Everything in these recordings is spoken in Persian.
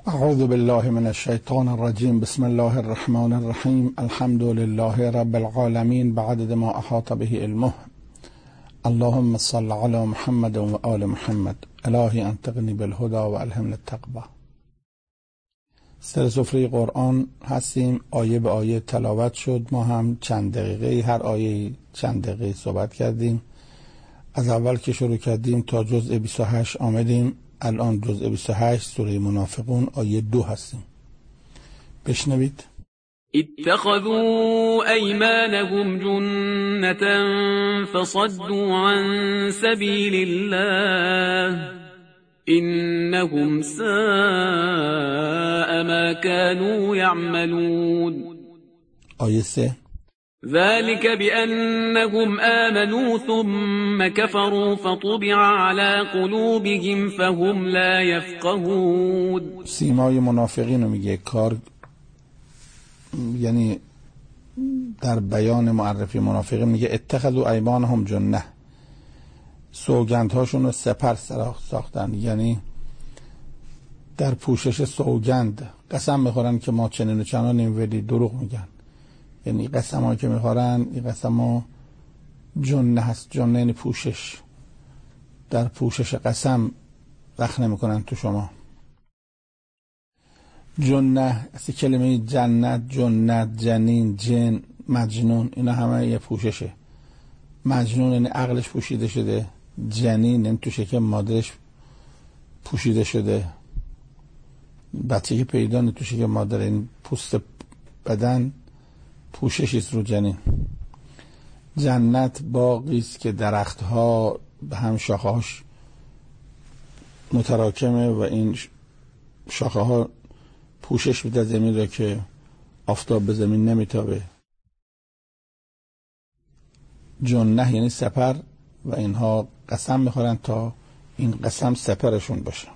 اعوذ بالله من الشیطان الرجیم. بسم الله الرحمن الرحیم. الحمد لله رب العالمین بعدد ما احاط به علمه. اللهم صل علی محمد و آل محمد. الهی انطقنی بالهدى و الهمنی التقوی. سر سفره قرآن هستیم، آیه به آیه تلاوت شد. ما هم چند دقیقه هر آیه چند دقیقه صحبت کردیم. از اول که شروع کردیم تا جزء 28 آمدیم. الان جزء 28 سوره منافقون آیه 2 هستیم. بشنوید. اتخذوا أيمانهم جنة فصدوا عن سبيل الله إنهم ساء ما كانوا يعملون. آیه 3. ذلك بأنهم آمنوا ثم كفروا فطبع على قلوبهم فهم لا يفقهون. سیمای منافقین رو میگه، کار یعنی در بیان معرفی منافقین میگه اتخذوا ایمانهم جنة، سوگندهاشون رو سپر ساختن، یعنی در پوشش سوگند قسم میخورن که ما چنین و چنانیم، ولی دروغ میگن. یعنی قسم هایی که میخورن این قسم ها جنه هست. جنه یعنی پوشش، در پوشش قسم وقت نمیکنن تو شما. جنه اصلی کلمه جنت، جنت، جنین، جن، مجنون، اینا همه یه پوششه. مجنون یعنی عقلش پوشیده شده، جنین یعنی تو شکم مادرش پوشیده شده. بچه که پیدا نیست تو شکم مادر، این پوست بدن پوششیست رو جنین. جنت باغی است که درختها به هم شاخه‌هاش متراکمه و این شاخه‌ها پوشش میده زمین را که آفتاب به زمین نمیتابه. جنه یعنی سپر و اینها قسم میخورن تا این قسم سپرشون باشه.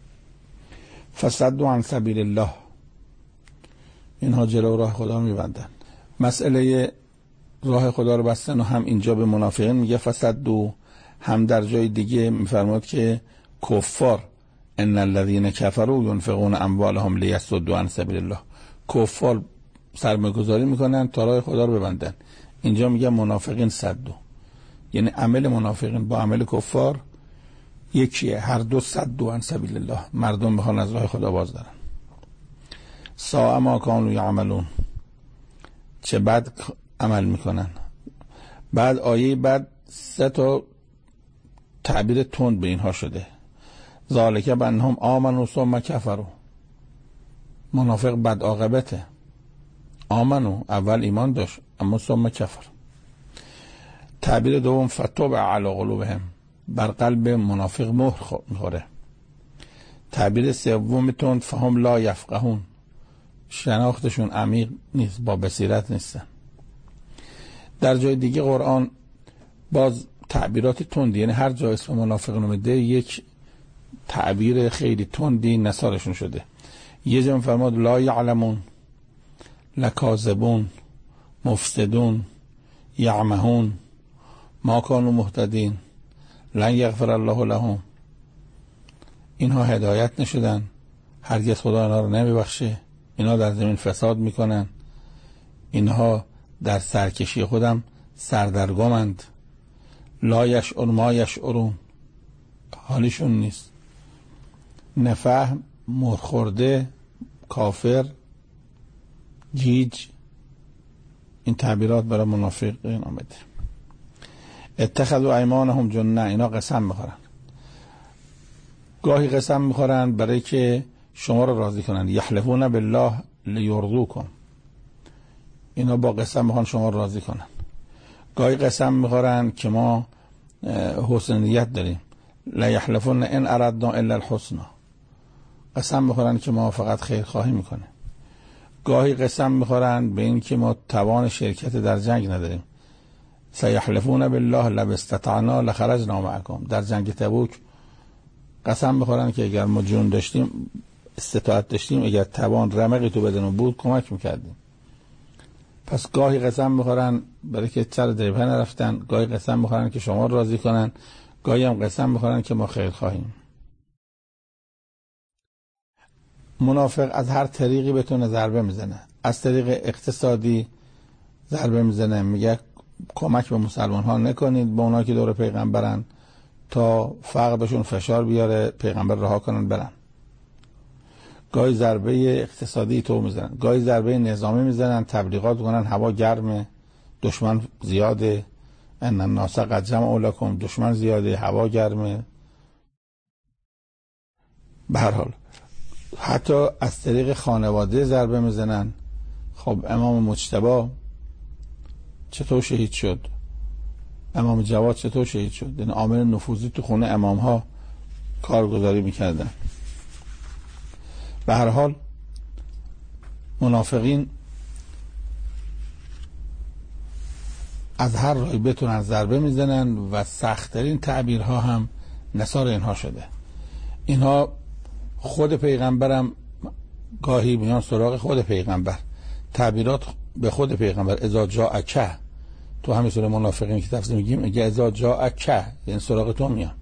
فصدوا عن سبیل الله، اینها جلو راه خدا رو میبندن. مسئله راه خدا رو بستن و هم اینجا به منافقین میگه فصدوا، هم در جای دیگه میفرماد که کفار ان الذين كفروا ينفقون اموالهم ليصدوا عن سبيل الله، کفار سرمایه‌گذاری میکنن تا راه خدا رو ببندن. اینجا میگه منافقین صدوا، یعنی عمل منافقین با عمل کفار یکیه، هر دو صدوا عن سبیل الله، مردم بخوان از راه خدا باز دارن. ساء ما كانوا يعملون، چه بد عمل میکنن. بعد آیه بعد 3 تا تعبیر تند به اینها شده. ذالک بانهم آمنوا ثم کفروا، منافق بد عاقبته. آمنو اول ایمان داشت اما ثم کفر. تعبیر دوم فطبع علی قلوبهم، بر قلب منافق مهر میخوره. تعبیر سوم تند فهم لا یفقهون، شناختشون عمیق نیست، با بصیرت نیستن. در جای دیگه قرآن باز تعبیرات تندی، یعنی هر جا اسم منافقین اومده یک تعبیر خیلی تندی نثارشون شده. یه جا فرمود لا یعلمون، لکاذبون، مفسدون، یعمهون، ما کانوا مهتدین، لن یغفر الله لهم، اینها هدایت نشدن، هرگز خدا اینا رو نمیبخشه، اینها در زمین فساد میکنن، اینها در سرکشی خودم سردرگمند، لا یشعر ما یشعرون، حالیشون نیست. نفهم، مرخورده، کافر، گیج، این تعبیرات برای منافقین آمده. اتخذوا ایمانهم جنة، اینا قسم میخورن. گاهی قسم میخورن برای که شما رو راضی کنن. یحلفون بالله لیرضوکم، اینا با قسم میخوان شما رو راضی کنن. گاهی قسم میخورن که ما حسن نیت داریم. لا یحلفون ان اردنا الا الحسنى، قسم میخورن که ما فقط خیر خواهی میکنه. گاهی قسم میخورن به این که ما توان شرکت در جنگ نداریم. سیحلفون بالله لو استطعنا لخرجنا معکم، در جنگ تبوک قسم میخورن که اگر ما جون داشتیم، استطاعت داشتیم، اگر توان رمقی تو بدنمون بود کمک میکردیم. پس گاهی قسم میخورن برای که چرا دریبه نرفتن، گاهی قسم میخورن که شما راضی کنن، گاهی هم قسم میخورن که ما خیر خواهیم. منافق از هر طریقی بتونه ضربه میزنه. از طریق اقتصادی ضربه میزنه، میگه کمک به مسلمان ها نکنید، به اونا که دور پیغمبرن، تا فقر بهشون فشار بیاره پیغمبر رها کنن برن. گاهی ضربه اقتصادی تو میزنن، گاهی ضربه نظامی میزنن، تبلیغات کنن هوا گرمه، دشمن زیاده، ان الناس قد جمعوا لکم، دشمن زیاده، هوا گرمه. به هر حال حتی از طریق خانواده ضربه میزنن. خب امام مجتبی چطور شهید شد؟ امام جواد چطور شهید شد؟ این عامل نفوذی تو خونه امام ها کارگزاری میکردن. به هر حال منافقین از هر راهی بتونن ضربه میزنن و سخت‌ترین تعبیرها هم نثار اینها شده. اینها خود پیغمبرم گاهی میان سراغ خود پیغمبر، تعبیرات به خود پیغمبر، اذا جاءک، تو همین سوره منافقین که تفسیر میگیم میگه اذا جاءک، یعنی سراغ تو میان.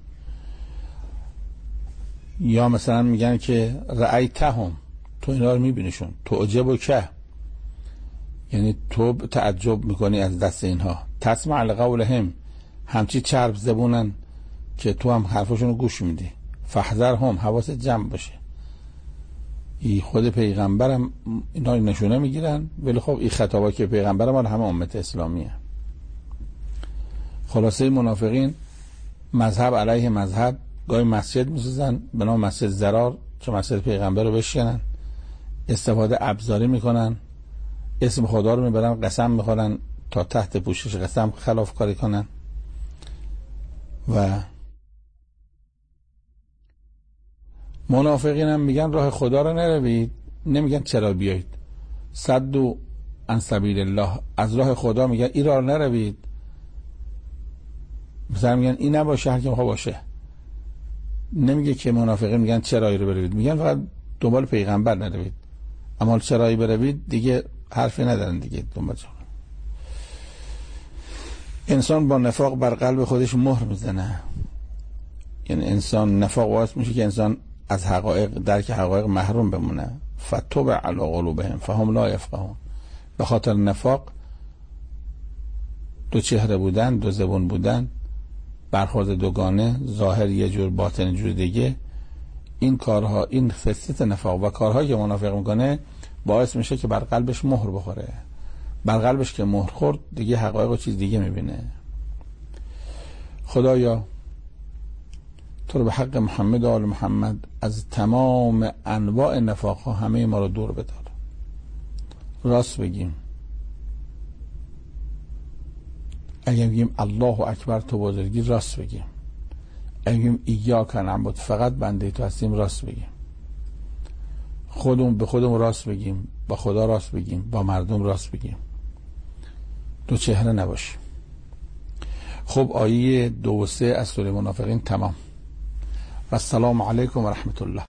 یا مثلا میگن که رأیتهم، تو اینا رو میبینیشون، تعجبک، یعنی تو تعجب میکنی از دست اینها، تسمع لقولهم، همچی چرب زبونن که تو هم حرفشون رو گوش میدی، فاحذرهم، حواست جمع باشه. ای خود پیغمبرم اینا رو نشونه میگیرن، ولی خب این خطابا که پیغمبر ما همه امت اسلامیه. خلاصه منافقین مذهب علیه مذهب، گاهی مسجد میسازن به نام مسجد ضرار چون مسجد پیغمبر رو بشکنن، استفاده ابزاری میکنن، اسم خدا رو میبرن قسم میخورن تا تحت پوشش قسم خلاف کاری کنن. و منافقین هم میگن راه خدا رو نروید، نمیگن چرا بیایید. صدوا عن سبیل الله، از راه خدا میگن این راه نروید. مثلا میگن این نباشه، هر کی میخواد باشه. نمیگه که منافقین میگن چرایی رو بروید، میگن فقط دنبال پیغمبر نروید. اما چرایی بروید دیگه حرفی ندارن دیگه دنبال. انسان با نفاق بر قلب خودش مهر میزنه. یعنی انسان نفاق باعث میشه که انسان از حقایق، درک حقایق محروم بمونه. فتوب علی قلوبهم فهم لا یفقهون. به خاطر نفاق دو چهره بودن، دو زبون بودن، برخورد دوگانه، ظاهر یه جور باطن جور دیگه. این کارها، این خصلت نفاق و کارهایی که منافق میکنه باعث میشه که بر قلبش مهر بخوره. بر قلبش که مهر خورد دیگه حقایق و چیز دیگه میبینه. خدایا تو رو به حق محمد و آل محمد از تمام انواع نفاق ها همه ما رو دور بدار. راست بگیم، اگه بگیم الله اکبر تو بزرگی، راست بگیم. اگه بگیم ایاک نعبد، فقط بنده تو هستیم، راست بگیم. خودمون به خودمون راست بگیم، با خدا راست بگیم، با مردم راست بگیم. دو چهره نباشیم. خب آیه 2 و 3 از سوره منافقین تمام. و السلام علیکم و رحمت الله.